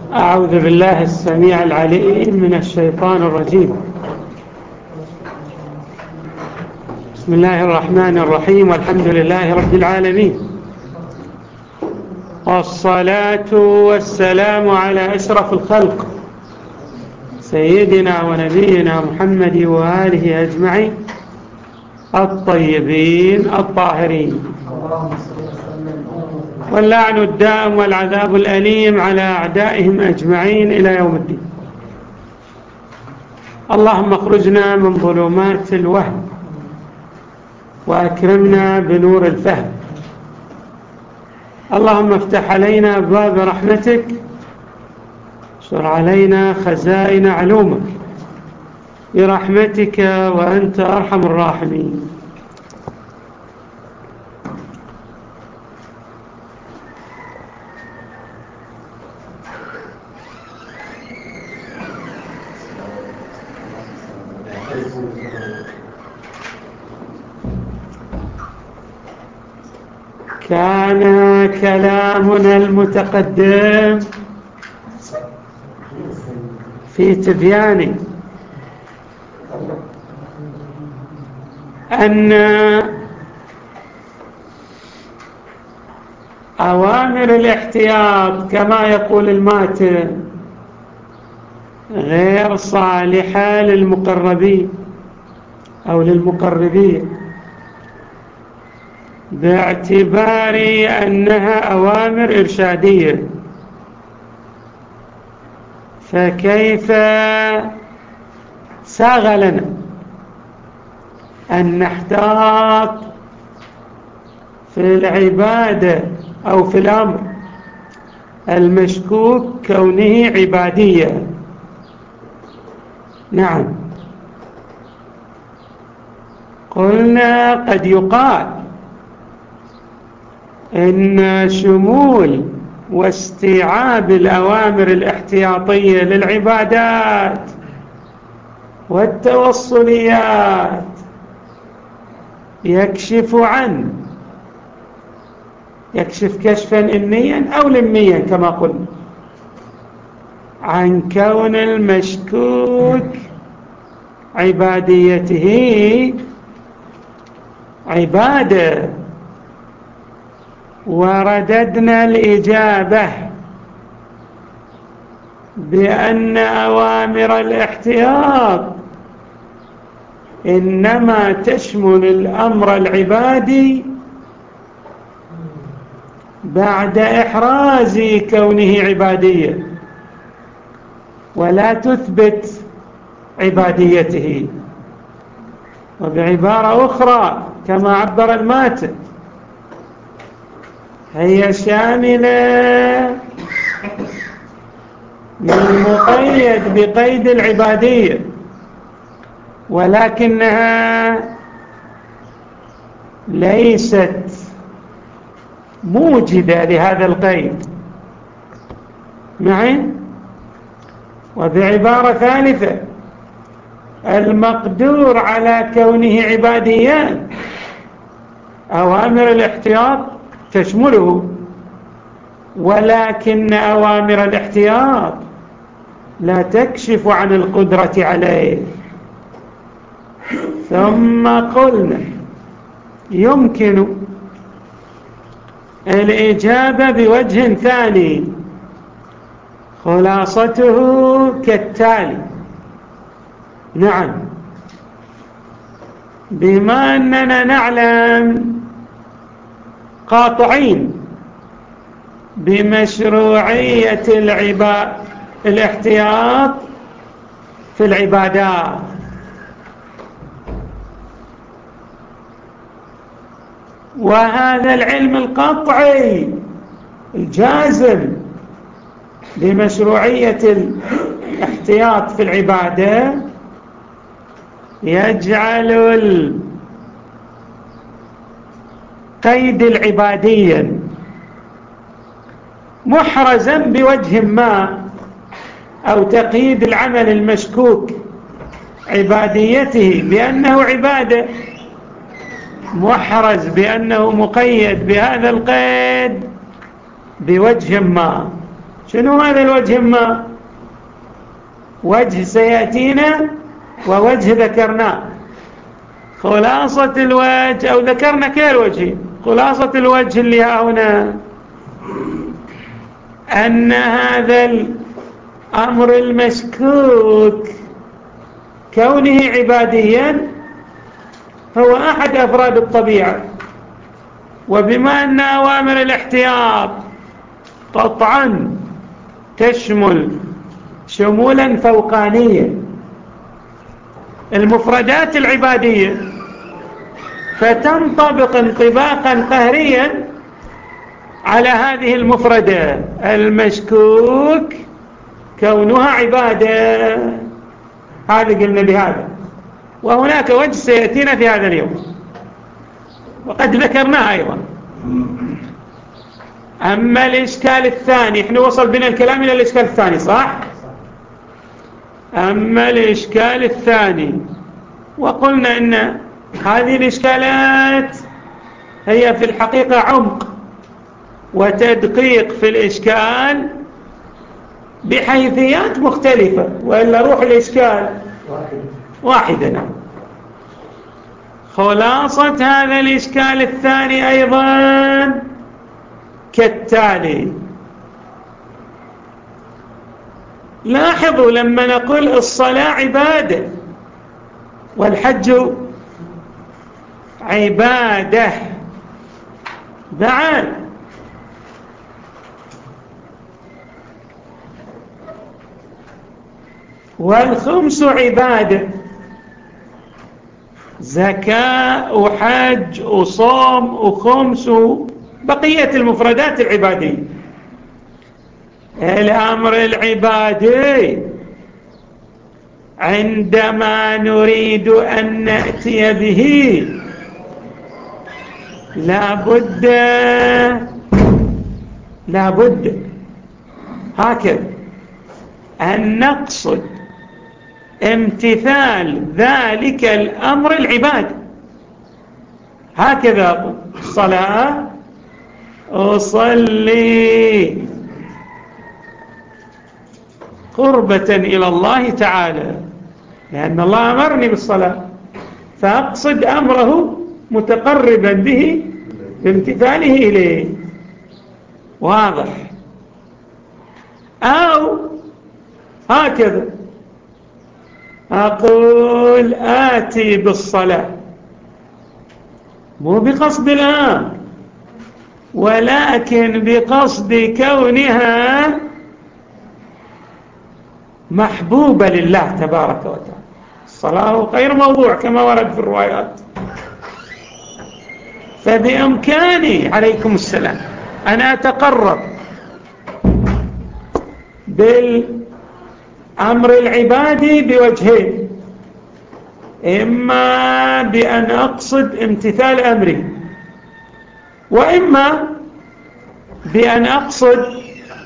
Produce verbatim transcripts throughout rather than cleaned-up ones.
أعوذ بالله السميع العليم من الشيطان الرجيم. بسم الله الرحمن الرحيم، والحمد لله رب العالمين، والصلاة والسلام على أشرف الخلق سيدنا ونبينا محمد وآله أجمعين الطيبين الطاهرين، واللعن الدائم والعذاب الأليم على أعدائهم أجمعين إلى يوم الدين. اللهم اخرجنا من ظلمات الوهم وأكرمنا بنور الفهم. اللهم افتح علينا أبواب رحمتك، اشر علينا خزائن علومك برحمتك وأنت أرحم الراحمين. كان كلامنا المتقدم في تبيان أن أوامر الاحتياط كما يقول الماتن غير صالحة للمقربين أو للمقربين، باعتبار أنها أوامر إرشادية. فكيف ساغ لنا أن نحتاط في العبادة أو في الأمر المشكوك كونه عبادية؟ نعم، قلنا قد يقال إن شمول واستيعاب الأوامر الاحتياطية للعبادات والتوصليات يكشف عن يكشف كشفا إنيا أو لميا كما قلنا عن كون المشكوك عباديته عبادة. ورددنا الإجابة بأن أوامر الاحتياط إنما تشمل الأمر العبادي بعد إحراز كونه عبادية، ولا تثبت عباديته. وبعبارة أخرى كما عبر الماتن، هي شاملة للمقيد بقيد العبادية، ولكنها ليست موجدة لهذا القيد معي. وبعبارة ثالثة، المقدور على كونه عباديا أوامر الاحتياط تشمله، ولكن أوامر الاحتياط لا تكشف عن القدرة عليه. ثم قلنا يمكن الإجابة بوجه ثاني، خلاصته كالتالي. نعم، بما أننا نعلم قاطعين بمشروعية العبا... الاحتياط في العبادات، وهذا العلم القطعي الجازم بمشروعية الاحتياط في العبادة يجعل القيد العبادي محرزا بوجه ما، أو تقييد العمل المشكوك عباديته بأنه عبادة محرز بأنه مقيد بهذا القيد بوجه ما، شنو هذا الوجه؟ ما وجه سيأتينا ووجه ذكرناه. خلاصة الوجه، أو ذكرنا كل الوجه، خلاصة الوجه اللي هنا أن هذا الأمر المشكوك كونه عباديا هو أحد أفراد الطبيعة، وبما أن أوامر الاحتياط قطعا تشمل شمولا فوقانيا المفردات العبادية، فتنطبق انطباقا قهريا على هذه المفردة المشكوك كونها عبادة. هذا قلنا بهذا، وهناك وجه سيأتينا في هذا اليوم وقد ذكرناه أيضا. أما الإشكال الثاني، احنا وصل بنا الكلام إلى الإشكال الثاني صح؟ أما الإشكال الثاني، وقلنا إن هذه الإشكالات هي في الحقيقة عمق وتدقيق في الإشكال بحيثيات مختلفة، وإلا روح الإشكال واحدة. خلاصة هذا الإشكال الثاني أيضا كالتالي. لاحظوا لما نقول الصلاة عبادة والحج عبادة، بعد والخمس عبادة، زكاة وحج وصوم وخمس بقية المفردات العبادية. الأمر العبادي عندما نريد أن نأتي به لابد لابد هكذا أن نقصد امتثال ذلك الأمر العبادي. هكذا أقول الصلاة أصلي قربة إلى الله تعالى، لأن الله أمرني بالصلاة، فأقصد أمره متقربا به بامتثاله إليه. واضح؟ أو هكذا أقول آتي بالصلاة مو بقصد الآن، ولكن بقصد كونها محبوبة لله تبارك وتعالى. الصلاة غير موضوع كما ورد في الروايات، فبإمكاني عليكم السلام أن أتقرب بالأمر العبادي بوجهين: إما بأن أقصد امتثال أمري، وإما بأن أقصد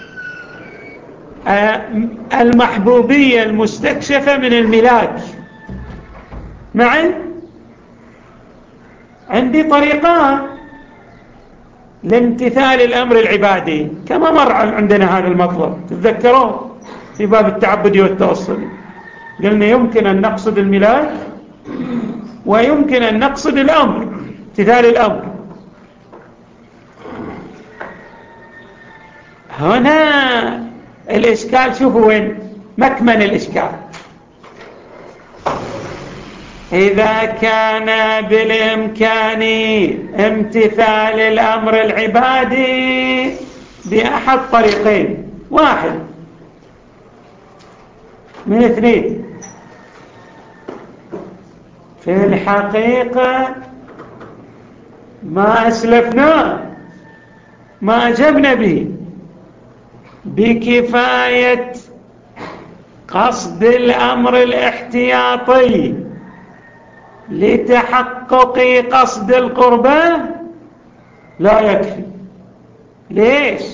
المحبوبية المستكشفة من الملاك. معي عندي طريقان لامتثال الأمر العبادي كما مر عندنا هذا المطلب، تتذكرون في باب التعبد والتوصل قلنا يمكن أن نقصد الملاك ويمكن أن نقصد الأمر، امتثال الأمر. هنا الإشكال شوفوا وين مكمن الإشكال. إذا كان بالإمكان امتثال الأمر العبادي بأحد طريقين، واحد من اثنين، في الحقيقة ما أسلفناه ما أجبنا به بكفاية قصد الأمر الاحتياطي لتحقق قصد القربة لا يكفي. ليش؟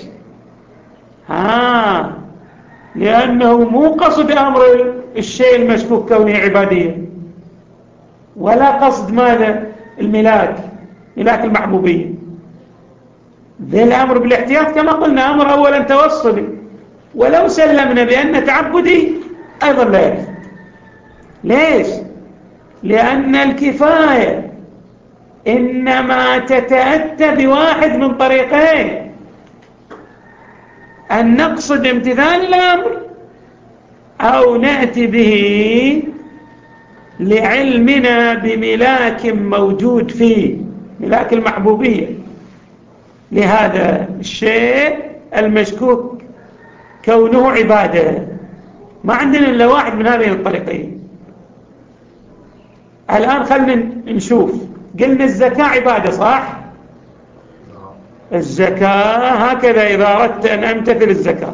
ها لأنه مو قصد أمر الشيء المشكوك كونه عبادية، ولا قصد ماذا؟ الملاك، ملاك المحبوبية. ذي الأمر بالاحتياط كما قلنا أمر أولا توصلي، ولو سلمنا بأن تعبدي أيضا لا يكفي. ليش؟ لأن الكفاية إنما تتأتى بواحد من طريقين: أن نقصد امتثال الأمر، أو نأتي به لعلمنا بملاك موجود فيه، ملاك المحبوبية لهذا الشيء المشكوك كونه عبادة. ما عندنا إلا واحد من هذين الطريقين. الآن خلنا نشوف. قلنا الزكاة عبادة، صح؟ الزكاة هكذا إذا أردت أن أمتثل الزكاة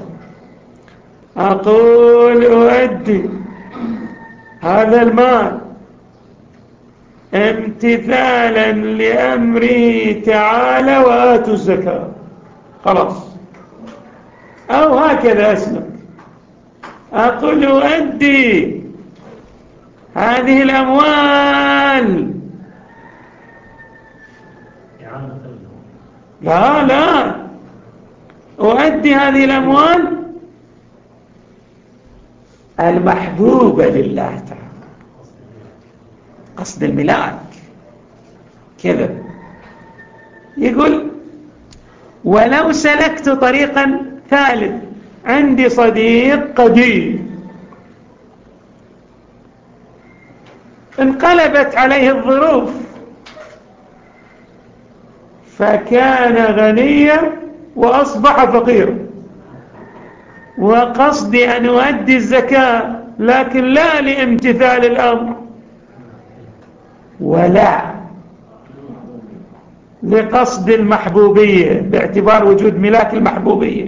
أقول أؤدي هذا المال امتثالا لأمره تعالى وآتوا الزكاة، خلاص. أو هكذا أسلم، أقول أؤدي هذه الأموال، لا لا أؤدي هذه الأموال المحبوبة لله تعالى، قصد الملاك كذا. يقول ولو سلكت طريقا ثالث، عندي صديق قديم انقلبت عليه الظروف فكان غنيا وأصبح فقيرا، وقصدي أن أؤدي الزكاة لكن لا لامتثال الأمر ولا لقصد المحبوبية باعتبار وجود ملاك المحبوبية،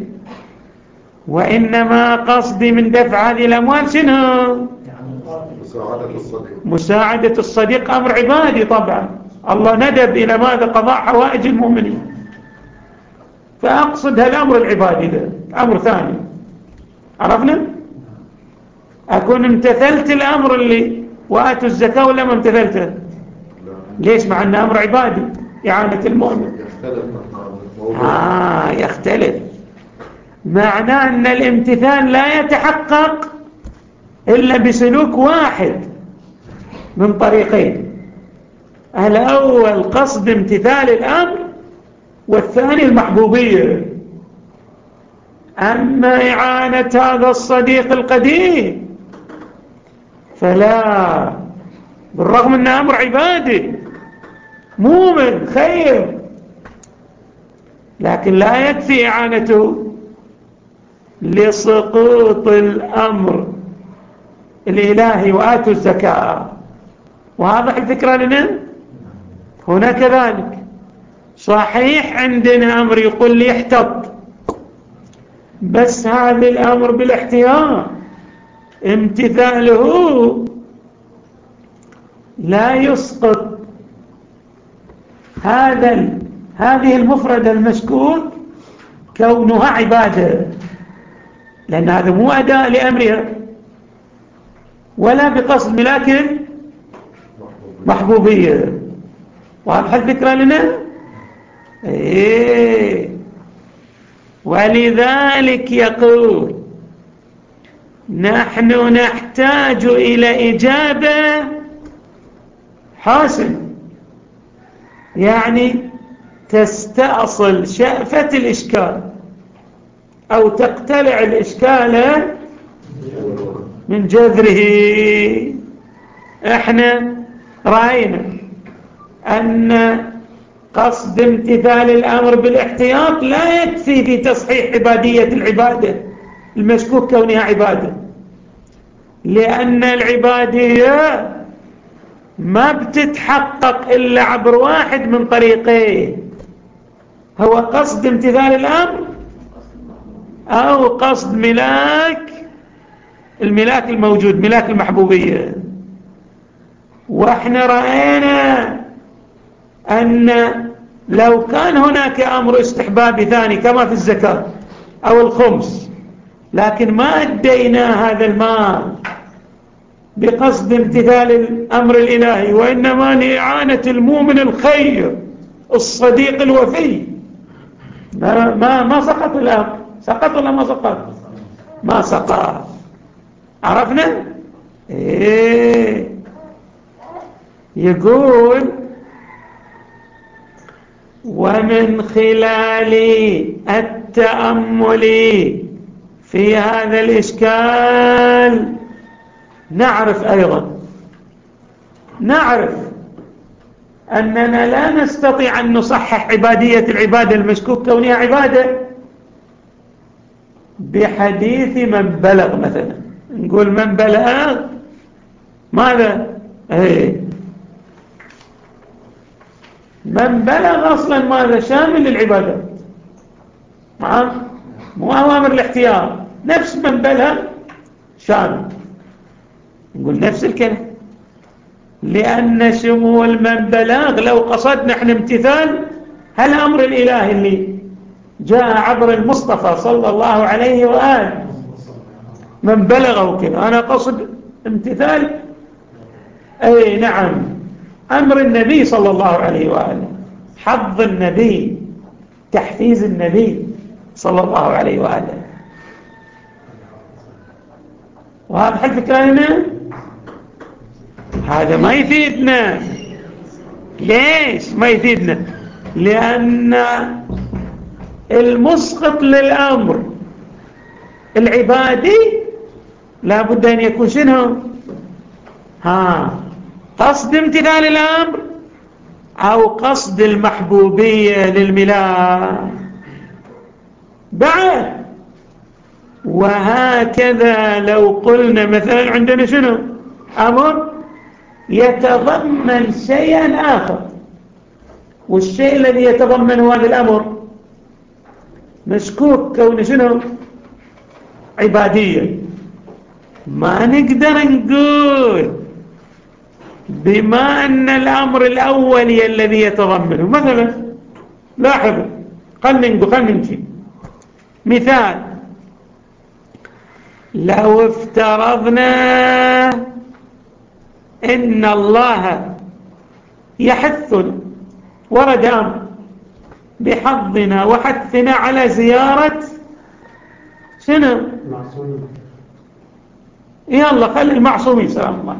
وإنما قصدي من دفع هذه الأموال شنو؟ مساعدة الصديق. مساعدة الصديق أمر عبادي طبعا، الله ندب إلى ماذا؟ قضاء حوائج المؤمنين. فأقصد هالأمر العبادي ده أمر ثاني. عرفنا؟ أكون امتثلت الأمر اللي وآتوا الزكاة ولا ما امتثلته؟ ليش؟ مع أنه أمر عبادي إعانة المؤمن. يختلف. آه يختلف. معناه أن الامتثال لا يتحقق إلا بسلوك واحد من طريقين: الأول قصد امتثال الأمر، والثاني المحبوبية. أما إعانة هذا الصديق القديم فلا، بالرغم أنه أمر عبادي مؤمن خير، لكن لا يكفي إعانته لسقوط الأمر الإلهي وآتوا الزكاة. واضح الفكرة لنا؟ هنا كذلك صحيح عندنا أمر يقول لي احتط، بس هذا الأمر بالاحتياط، امتثاله لا يسقط هذا هذه المفردة المشكوك كونها عبادة، لأن هذا مو أداء لأمرها ولا بقصد ملاك محبوبية. واضح الفكرة لنا؟ إيه. ولذلك يقول نحن نحتاج إلى إجابة حاسمة، يعني تستأصل شأفة الإشكال أو تقتلع الإشكال من جذره. احنا رأينا أن قصد امتثال الأمر بالاحتياط لا يكفي في تصحيح عبادية العبادة المشكوك كونها عبادة، لأن العبادية ما بتتحقق إلا عبر واحد من طريقين: هو قصد امتثال الأمر أو قصد ملاك الملاك الموجود، ملاك المحبوبية. واحنا رأينا أن لو كان هناك أمر استحبابي ثاني كما في الزكاة أو الخمس، لكن ما أدينا هذا المال بقصد امتثال الأمر الإلهي، وإنما لإعانة المؤمن الخير الصديق الوفي، ما ما, ما سقط الأمر. سقط ولا ما سقط؟ ما سقى. عرفنا؟ إيه يقول ومن خلال التأمل في هذا الإشكال نعرف أيضا نعرف أننا لا نستطيع أن نصحح عبادية العبادة المشكوك كونها عبادة بحديث من بلغ. مثلا نقول من بلغ ماذا؟ ايه من بلغ أصلا ماذا؟ شامل للعبادات، مو أوامر الاختيار، نفس من بلغ شامل. نقول نفس الكلام، لأن شمول من بلغ لو قصدنا احنا امتثال هالأمر الإلهي اللي جاء عبر المصطفى صلى الله عليه وآله من بلغه كده، أنا قصد امتثال أي نعم أمر النبي صلى الله عليه وآله، حظ النبي، تحفيز النبي صلى الله عليه وآله. وهذا حل فكرنا هذا ما يفيدنا. ليش ما يفيدنا؟ لأن المسقط للأمر العبادي لا بد أن يكون شنو؟ ها قصد امتثال الأمر أو قصد المحبوبية للملاك بعد. وهكذا لو قلنا مثلا عندنا شنو؟ أمر يتضمن شيئا آخر، والشيء الذي يتضمن هذا الأمر مشكوك كونه شنو؟ عبادية. ما نقدر نقول بما أن الأمر الأولي الذي يتضمنه. مثلا لاحظوا، خلنا نقول خلنا نمشي مثال. لو افترضنا إن الله يحثنا، ورد أمر بحظنا وحثنا على زيارة شنو؟ معصومين. يلا خلي المعصومين سلام الله.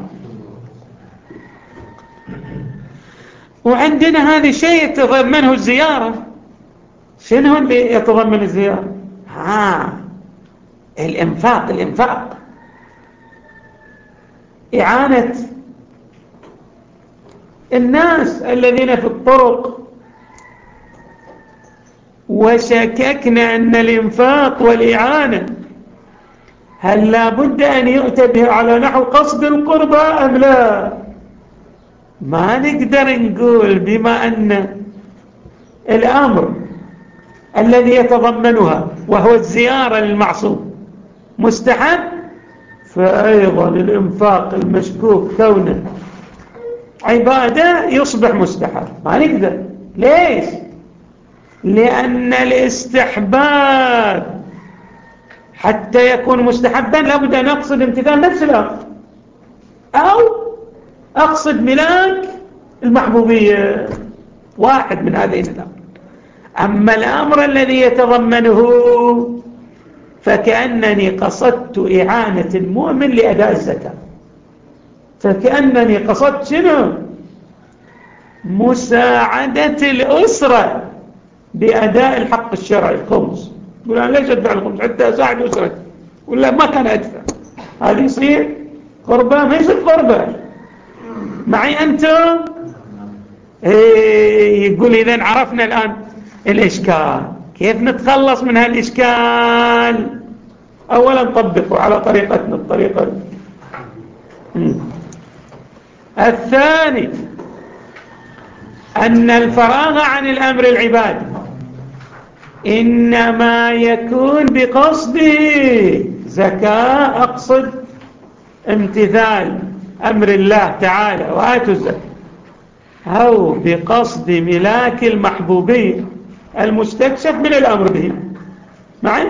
وعندنا هذا الشيء يتضمنه الزيارة. شنو اللي يتضمن الزيارة؟ ها الإنفاق. الإنفاق إعانة الناس الذين في الطرق، وشككنا أن الإنفاق والإعانة هل لا بد أن يؤتى به على نحو قصد القربى أم لا؟ ما نقدر نقول بما أن الأمر الذي يتضمنها وهو الزيارة للمعصوم مستحب، فأيضا الإنفاق المشكوك كونه عبادة يصبح مستحب. ما نقدر. ليش؟ لأن الاستحباب حتى يكون مستحبا لابد أن أقصد امتثال نفس الأمر أو أقصد ملاك المحبوبية، واحد من هذين الأمر. أما الأمر الذي يتضمنه فكأنني قصدت إعانة المؤمن لأداء الزكاة، فكأنني قصدت شنو؟ مساعدة الأسرة بأداء الحق الشرعي الخمس. يقول أنا ليش أدفع الخمس؟ حتى أساعد أسرتي. ولا ما كان أدفع، هذا يصير قربة؟ ما يصير قربة معي أنتم. إيه يقول إذن عرفنا الآن الإشكال. كيف نتخلص من هالإشكال؟ أولا طبقوا على طريقتنا الطريقة. الثاني أن الفراغ عن الأمر العبادي إنما يكون بقصده زكاة، أقصد امتثال أمر الله تعالى وآتوا الزكاة، أو بقصد ملاك المحبوبية المستكشف من الأمر به معي،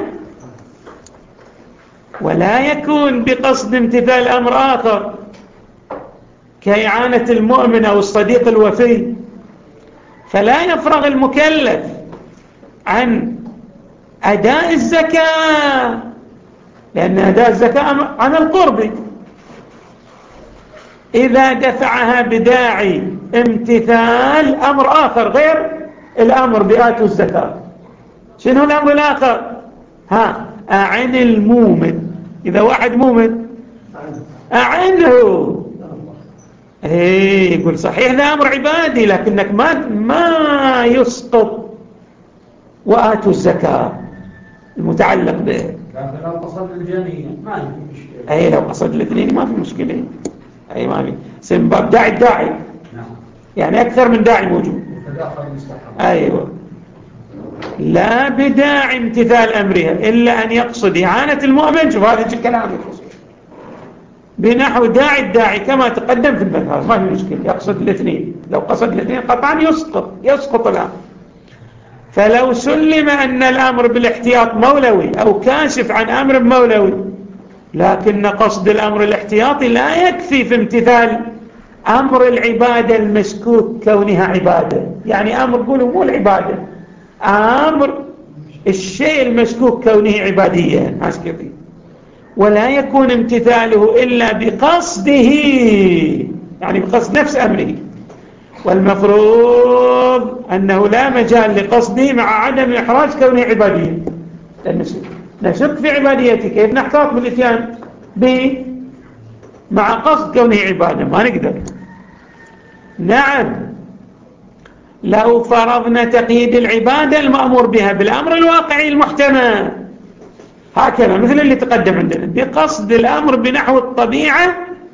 ولا يكون بقصد امتثال أمر آخر كإعانة المؤمن أو الصديق الوفي. فلا يفرغ المكلف عن أداء الزكاة لأن أداء الزكاة عن القرب. إذا دفعها بداعي امتثال أمر آخر غير الأمر بآتوا الزكاة، شنو الأمر الآخر؟ ها أعن المومن. إذا واحد مومن أعنه. ايه يقول صحيح ده أمر عبادي، لكنك ما ما يسقط وآتوا الزكاة المتعلق به. لكن لو قصد الجميع ما في مشكلة. اي لو قصد الاثنين ما في مشكلة. اي ما في سن باب داعي الداعي. نعم. يعني أكثر من داعي موجود. أيوة. لا بداعي امتثال أمرها إلا أن يقصد إعانة المؤمن. شوف هذا الكلام يخص بنحو داعي الداعي كما تقدم في المذهب، ما في مشكلة يقصد الاثنين. لو قصد الاثنين قطعا يسقط يسقط الأمر. فلو سلم أن الأمر بالاحتياط مولوي أو كاشف عن أمر مولوي، لكن قصد الأمر الاحتياطي لا يكفي في امتثال أمر العبادة المشكوك كونها عبادة. يعني أمر قولوا مو العبادة، أمر الشيء المشكوك كونه عبادية هاشكفي، ولا يكون امتثاله إلا بقصده، يعني بقصد نفس أمره. والمفروض أنه لا مجال لقصده مع عدم إحراج كونه عبادية، لأن نشك في عباديته كيف نحتاط بالإتيان به مع قصد كونه عبادة؟ ما نقدر. نعم لو فرضنا تقييد العبادة المأمور بها بالأمر الواقعي المحتمل هكذا مثل اللي تقدم عندنا بقصد الأمر بنحو الطبيعة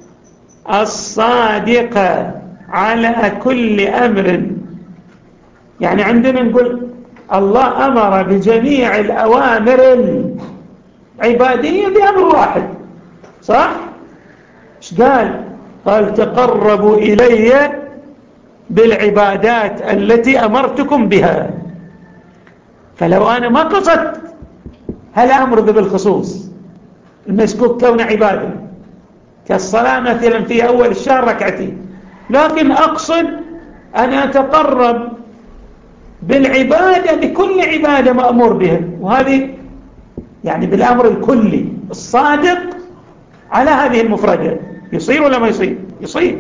الصادقة على كل أمر. يعني عندنا نقول الله أمر بجميع الأوامر العبادية بأمر واحد، صح؟ ايش قال؟ قال تقربوا إلي بالعبادات التي أمرتكم بها. فلو أنا ما قصدت هل أمر بالخصوص المشكوك كون عبادة كالصلاة مثلا في أول الشهر ركعتين، لكن أقصد أن أتقرب بالعبادة بكل عبادة مأمور بها، وهذه يعني بالأمر الكلي الصادق على هذه المفردات، يصير ولا ما يصير؟ يصير.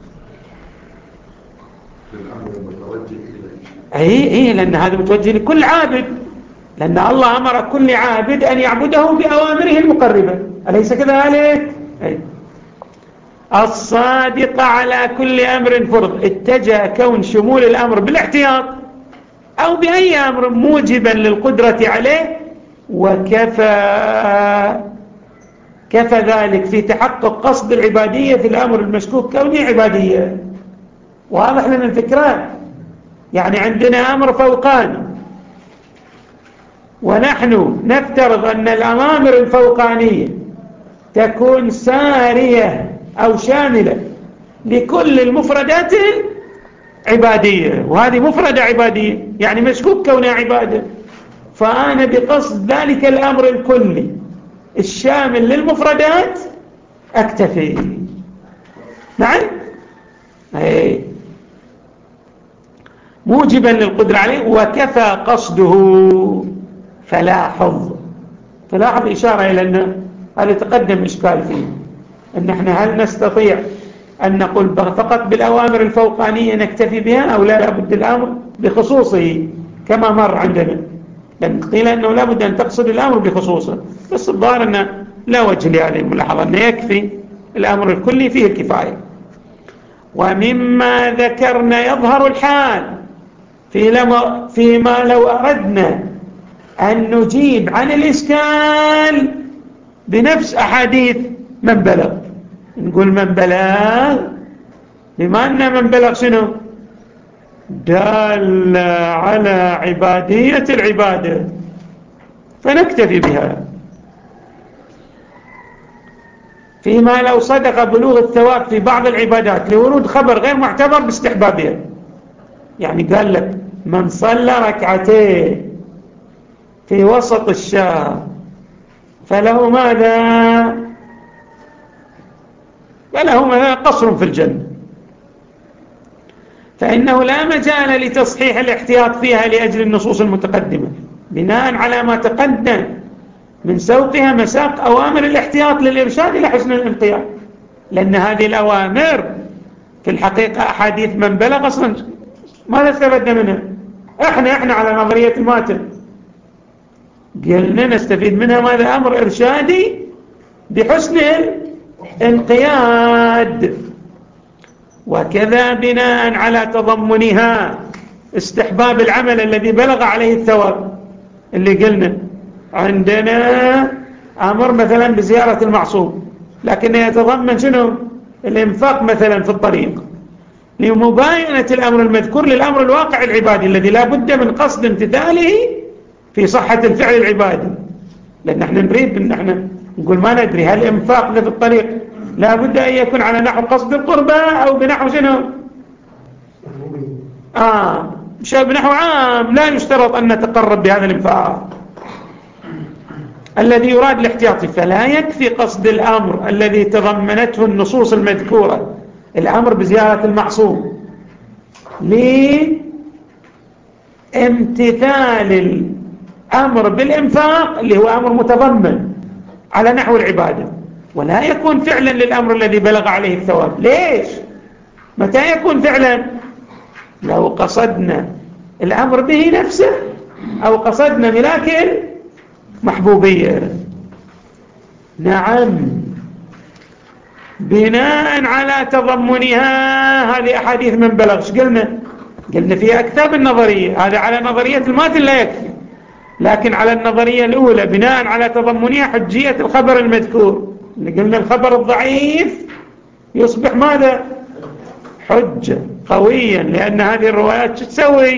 اي اي لأن هذا متوجه لكل عابد، لأن الله أمر كل عابد أن يعبده بأوامره المقربة، أليس كذلك؟ أي. الصادق على كل أمر فرض اتجه كون شمول الأمر بالاحتياط أو بأي أمر موجبا للقدرة عليه، وكفى كفى ذلك في تحقق قصد العبادية في الأمر المشكوك كونه عبادية. واضح لنا الفكرة؟ يعني عندنا أمر فوقاني ونحن نفترض أن الأوامر الفوقانية تكون سارية أو شاملة لكل المفردات العبادية، وهذه مفردة عبادية يعني مشكوك كونها عبادة، فأنا بقصد ذلك الأمر الكلي الشامل للمفردات أكتفي. نعم أي موجبا للقدرة عليه وكفى قصده. فلاحظ فلاحظ إشارة إلى أن هذا تقدم إشكال فيه، أن احنا هل نستطيع أن نقول فقط بالأوامر الفوقانية نكتفي بها أو لا لابد الأمر بخصوصه كما مر عندنا، لأن قيل أنه لابد أن تقصد الأمر بخصوصه، بس الظاهر أنه لا وجه لهذه الملاحظة، أنه يكفي الأمر الكلي فيه الكفاية. ومما ذكرنا يظهر الحال في لما فيما لو أردنا أن نجيب عن الإشكال بنفس أحاديث من بلغ، نقول من بلغ بما أن من بلغ شنو دال على عبادية العبادة فنكتفي بها. فيما لو صدق بلوغ الثواب في بعض العبادات لورود خبر غير معتبر باستحبابها، يعني قال لك من صلى ركعتين في وسط الشهر فله ماذا؟ فله ماذا؟ قصر في الجنة، فإنه لا مجال لتصحيح الاحتياط فيها لأجل النصوص المتقدمة بناء على ما تقدم من سوقها مساق أوامر الاحتياط للإرشاد إلى حسن الانقياد، لأن هذه الأوامر في الحقيقة أحاديث من بلغ أصلا ماذا استفدنا منها؟ إحنا إحنا على نظرية الماتن قلنا نستفيد منها ماذا؟ أمر إرشادي بحسن الانقياد. وكذا بناء على تضمنها استحباب العمل الذي بلغ عليه الثواب، اللي قلنا عندنا أمر مثلا بزيارة المعصوم لكنه يتضمن شنو؟ الإنفاق مثلا في الطريق، لمباينة الأمر المذكور للأمر الواقع العبادي الذي لا بد من قصد امتثاله في صحة الفعل العبادي. لأن احنا نريد ان احنا نقول ما ندري هل الإنفاق في الطريق لا بد أن يكون على نحو قصد القربة أو بنحو شنو؟ آه مش بنحو عام، لا يشترط أن نتقرب بهذا الإنفاق الذي يراد الاحتياطي. فلا يكفي قصد الأمر الذي تضمنته النصوص المذكورة، الأمر بزيارة المعصوم، لامتثال الأمر بالإنفاق اللي هو أمر متضمن على نحو العبادة، ولا يكون فعلا للأمر الذي بلغ عليه الثواب. ليش؟ متى يكون فعلا؟ لو قصدنا الأمر به نفسه أو قصدنا ملاك محبوبية. نعم، بناء على تضمنها هذه أحاديث من بلغ. ايش قلنا؟ قلنا فيها أكثر من نظرية، هذا على نظرية الماتن لا يكفي، لكن على النظرية الأولى بناء على تضمنها حجية الخبر المذكور، اللي قلنا الخبر الضعيف يصبح ماذا؟ حجة قويا، لأن هذه الروايات تسوي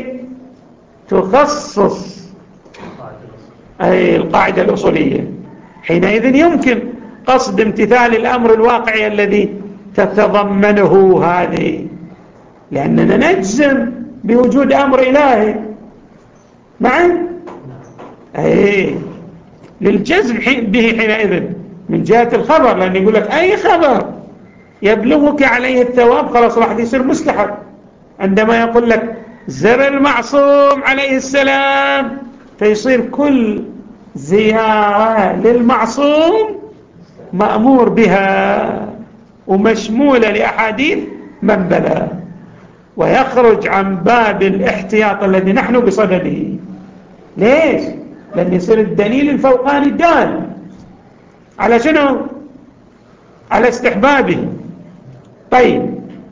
تخصص أي القاعدة الأصولية. حينئذ يمكن قصد امتثال الأمر الواقعي الذي تتضمنه هذه، لأننا نجزم بوجود أمر إلهي معا أي للجزم به حينئذ من جهة الخبر، لأن يقول لك أي خبر يبلغك عليه الثواب خلاص راح يصير مستحب. عندما يقول لك زر المعصوم عليه السلام فيصير كل زيارة للمعصوم مأمور بها ومشمولة لأحاديث من بلغ، ويخرج عن باب الاحتياط الذي نحن بصدده. ليش؟ لأن يصير الدليل الفوقاني الدال على شنو؟ على استحبابه. طيب،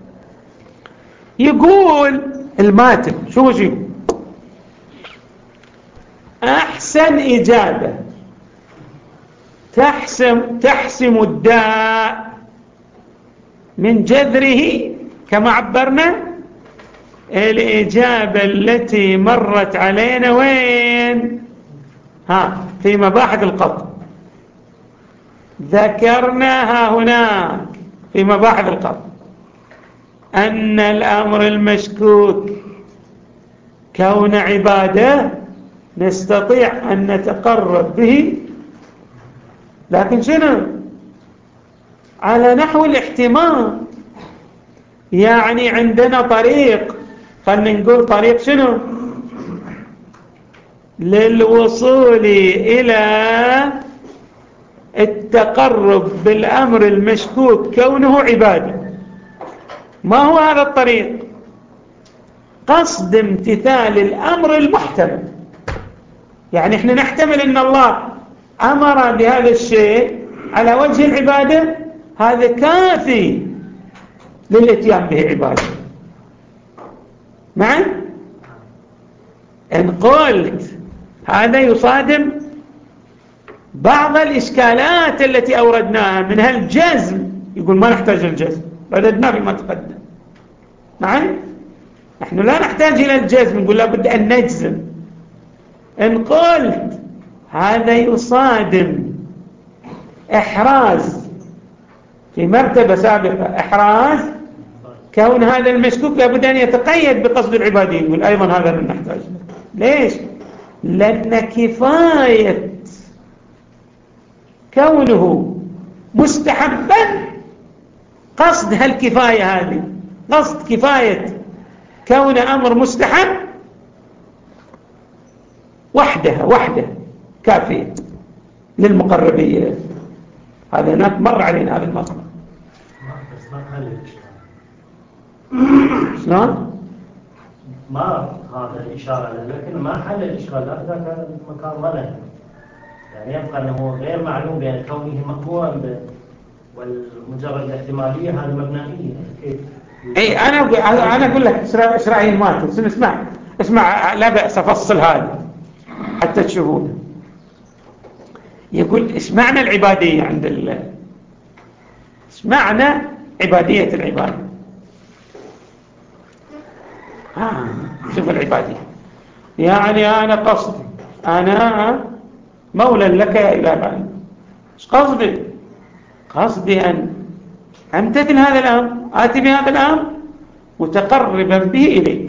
يقول الماتن شو شو أحسن إجابة تحسم, تحسم الداء من جذره كما عبرنا الإجابة التي مرت علينا وين؟ ها في مباحث القطع، ذكرناها هناك في مباحث القطع أن الأمر المشكوك كون عبادة نستطيع أن نتقرب به، لكن شنو؟ على نحو الاحتمال. يعني عندنا طريق، خلنا نقول طريق شنو؟ للوصول إلى التقرب بالأمر المشكوك كونه عبادة. ما هو هذا الطريق؟ قصد امتثال الأمر المحتمل. يعني احنا نحتمل ان الله أمر بهذا الشيء على وجه العبادة، هذا كافي للاتيان به عبادة. معا؟ إن قلت هذا يصادم بعض الإشكالات التي أوردناها منها الجزم، يقول ما نحتاج الجزم، رددنا فيما تقدم. معا؟ نحن لا نحتاج إلى الجزم، نقول لابد أن نجزم. إن قلت هذا يصادم إحراز في مرتبة سابقة، إحراز كون هذا المشكوك لابد أن يتقيد بقصد العبادية، يقول أيضا هذا لا نحتاج. ليش؟ لأن كفاية كونه مستحبا، قصد هالكفاية هذه، قصد كفاية كون أمر مستحب وحدها وحده كافية. للمقربية. هذا هناك مر علينا هذا المطلب. شلون؟ ما هذا الإشارة له، لكن ما حل الإشكال إذا كان المكان ما له، يعني يبقى أنه غير معلوم بأن كونه مأمورا والمجرد الاحتمالية هذه مبنائية. كيف؟ اي انا انا اقول لك ايش رايي الماتن. اسمع اسمع لا باس افصل هذا حتى تشوفون. يقول ايش معنى العباديه عند الله؟ ايش معنى عباديه العباده؟ ها شوف العباديه يعني انا قصدي انا مولى لك يا اله. ايش قصدي؟ قصدي ان امتثل هذا الامر، اتي بهذا الامر متقربا به اليك.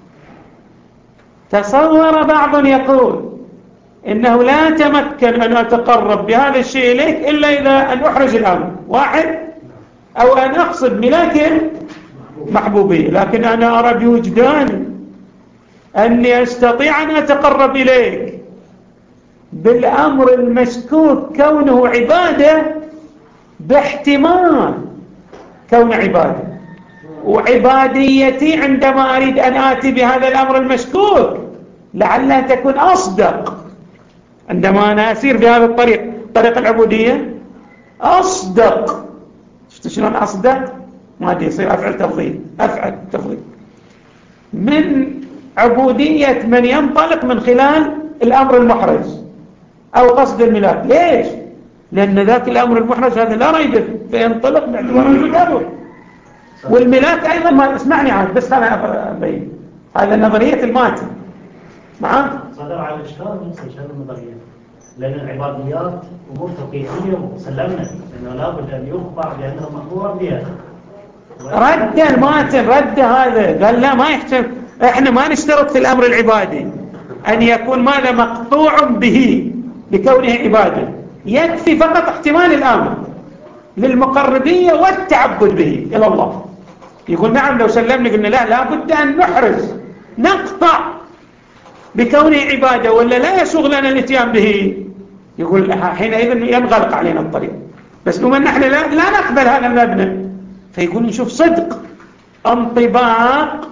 تصور بعض يقول انه لا تمكن ان اتقرب بهذا الشيء اليك الا اذا ان احرج الامر واحد، او ان اقصد ملاك محبوبيه. لكن انا ارى بوجداني اني استطيع ان اتقرب اليك بالامر المشكوك كونه عباده باحتمال كون عباده، وعباديتي عندما اريد ان اتي بهذا الامر المشكوك لعلها تكون اصدق عندما انا اسير في هذا الطريق، طريق العبوديه اصدق. شفت شلون اصدق؟ ما ادري يصير افعل تفضيل افعل تفضيل من عبوديه من ينطلق من خلال الامر المحرج او قصد الملاك. ليش؟ لان ذاك الامر المحرج هذا لا ريب فيه فينطلق باعتبار الامر، والملاك ايضا ما اسمعني عاد بس انا ابين هذا نظريه الماتن معاه صدر على الاشكال نفس الشيء النظريه، لان العباديات امور توقيفيه وسلمنا انه لابد ان يخبر بانه مامور بها. رد الماتن رد هذا قال لا ما يحتمل، احنا ما نشترط في الامر العبادي ان يكون ماذا مقطوع به لكونه عباده، يكفي فقط احتمال الامر للمقربيه والتعبد به الى الله. يقول نعم لو سلمنا قلنا لا لابد ان نحرز نقطع بكونه عباده ولا لا يسوغ لنا الاتيان به، يقول حينئذ ينغلق علينا الطريق. بس بما نحن لا, لا نقبل هذا المبنى، فيقول نشوف صدق انطباق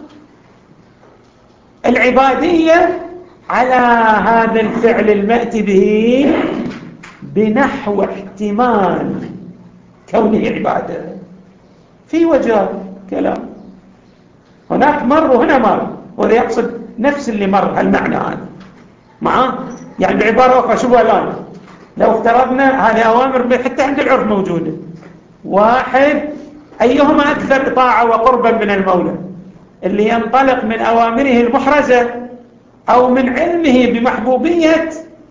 العباديه على هذا الفعل المأتي به بنحو احتمال كونه عباده. في وجه كلام هناك مر وهنا مر، وهذا يقصد نفس اللي مر المعنى هذا معاه. يعني بعبارة أخرى شوفوا الآن لو افترضنا هذه أوامر حتى عند العرف موجودة، واحد أيهما أكثر طاعة وقربا من المولى، اللي ينطلق من أوامره المحرزة أو من علمه بمحبوبية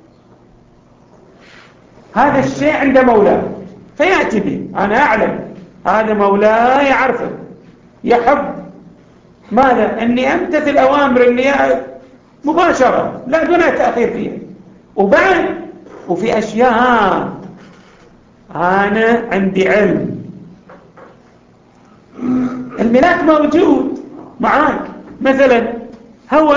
هذا الشيء عند مولاه فيأتي به. أنا أعلم هذا مولاه يعرفه يحب ماذا؟ أني أمتثل أوامر أني مباشرة لا دون تأخير فيها. وبعد وفي أشياء أنا عندي علم الملاك موجود معاك، مثلا هو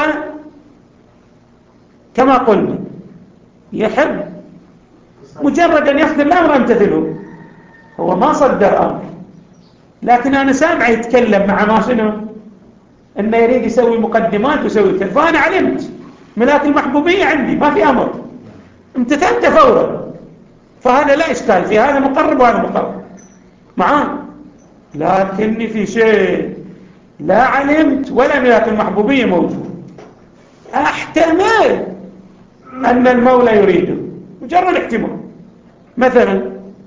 كما قلنا يحب مجرد أن يصدر الأمر أمتثله، هو ما صدر أمر لكن أنا سامع يتكلم مع ما شنو أنه يريد يسوي مقدمات ويسوي كذا، فأنا علمت ملاك المحبوبية عندي ما في أمر امتثلت فورا، فهذا لا إشكال في هذا مقرب وهذا مقرب معاه. لكني في شيء لا علمت ولا ملاك المحبوبية موجود، أحتمل أن المولى يريده مجرد احتمال. مثلا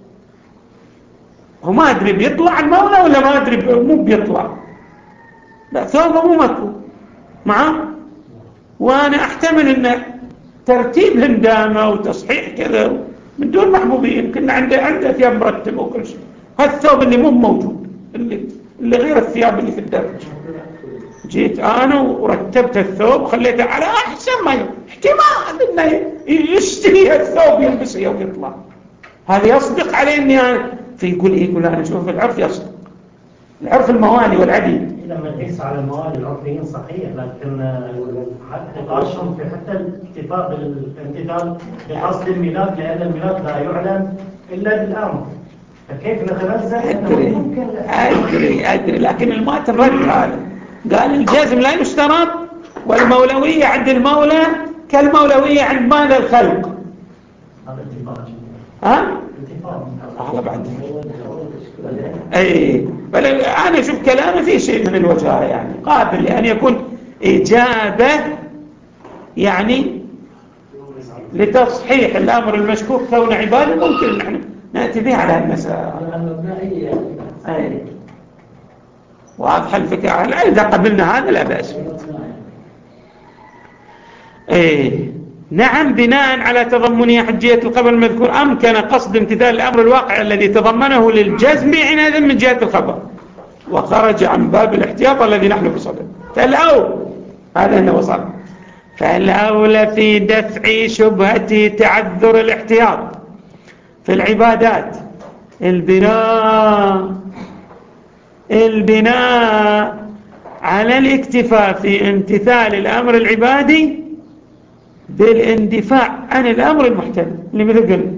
هو ما أدري بيطلع المولى ولا ما أدري مو بيطلع، لا ثوبه مو مكو معاه، وأنا أحتمل أن ترتيب هندامة وتصحيح كذا من دون محبوبية، يمكن عنده عنده ثياب مرتبة وكل شيء، هذا الثوب اللي مو موجود اللي, اللي غير الثياب اللي في الدرج، جيت أنا ورتبت الثوب وخليته على أحسن ما يمكن، احتمال أنه يشتري الثوب يلبسه يوم يطلع، هذا يصدق عليه أني أنا فيقول إيه؟ يقول أنا شوف العرف يصدق العرف الموالي والعديد. لما نقيس على الموالي العرفيين صحيح، لكن حتى نقاشهم في حتى الاكتفاء بالامتثال بقصد الميلاد، لأن الميلاد لا يعلم إلا بالأمر، فكيف نتنزه؟ أدري أدري أدري لكن الماتن رد هذا، قال الجزم لا يشترط، والمولوية عند المولى كالمولوية عند ماذا الخلق. هذا اتفاق. ها؟ اتفاق. هذا بعد. أي بل أنا أشوف كلامه في شيء من الوجهة، يعني قابل لأن يكون إجابة يعني لتصحيح الأمر المشكوك كون عبادة، ممكن نحن نأتي به على المسألة. أي واضح الفكرة. إذا قبلنا هذا لا بأس. أي نعم، بناء على تضمنية حجية الخبر المذكور أمكن قصد امتثال الأمر الواقع الذي تضمنه للجزم عنادا من جهة الخبر، وخرج عن باب الاحتياط الذي نحن بصدد. فالأول هذا هنا وصل، فالأولى في دفع شبهة تعذر الاحتياط في العبادات البناء البناء على الاكتفاء في امتثال الأمر العبادي بالاندفاع عن الأمر المحتمل، اللي مثل قلنا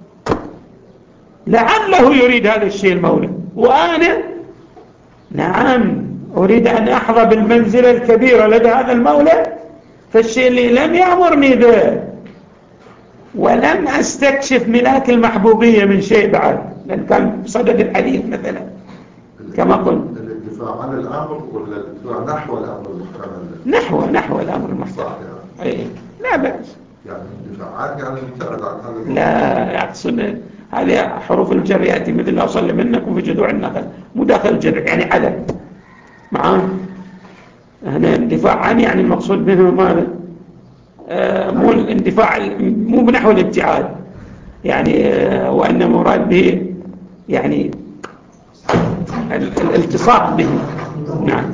لعله يريد هذا الشيء المولى، وأنا نعم أريد أن أحظى بالمنزلة الكبيرة لدى هذا المولى، فالشيء اللي لم يأمرني به ولم أستكشف ملاك المحبوبية من شيء بعد، لأن كان صدد الحديث مثلا كما قلت الدفاع عن الأمر ولا الدفاع نحو الأمر المحتمل؟ نحو نحو الأمر المحتمل. أي لا بأس. يعني الدفاع عن يعني المبتعد عن هذا. لا أقصد هذه حروف الجر يأتي مثل أصل منكم في جذوع النخل، مو داخل الجر يعني عدد معاه. هنا اندفاع عن يعني المقصود منه ماذا؟ آه مو الاندفاع مو بنحو الابتعاد يعني، آه وأن مراد به يعني الالتصاق به. نعم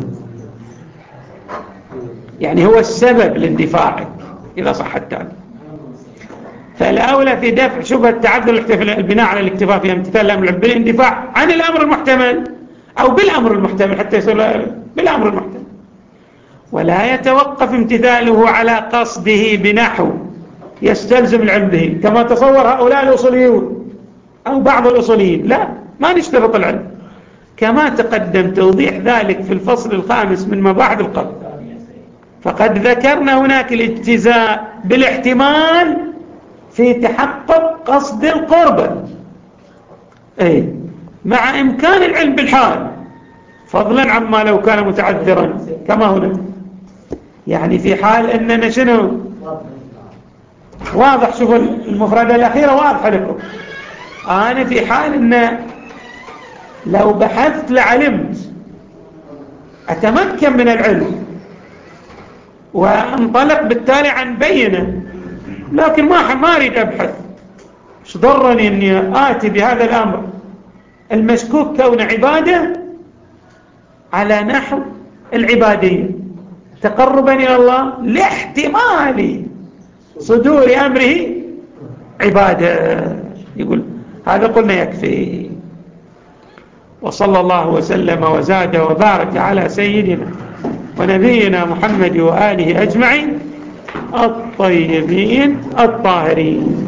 يعني هو السبب لاندفاعه إذا صح التعبير. فالأولى في دفع شبهة تعذر البناء على الاكتفاء في امتثال الأمر بالاندفاع عن الأمر المحتمل أو بالأمر المحتمل، حتى يصير بالأمر المحتمل، ولا يتوقف امتثاله على قصده بنحو يستلزم العلم به كما تصور هؤلاء الأصوليون أو بعض الأصوليين. لا، ما نشترط العلم، كما تقدم توضيح ذلك في الفصل الخامس من مباحث القبر. فقد ذكرنا هناك الاجتزاء بالاحتمال في تحقق قصد القربة، أي مع إمكان العلم بالحال، فضلا عما لو كان متعذرا كما هنا. يعني في حال أننا شنو واضح، شوفوا المفردة الأخيرة واضحة لكم. أنا في حال أن لو بحثت لعلمت، أتمكن من العلم وانطلق بالتالي عن بينه، لكن ما ما أريد أبحث، ايش ضرني أني آتي بهذا الأمر المشكوك كون عبادة على نحو العبادية تقربا إلى الله لاحتمال صدور أمره عبادة. يقول هذا قلنا يكفي. وصلى الله وسلم وزاد وبارك على سيدنا ونبينا محمد وآله أجمعين الطيبين الطاهرين.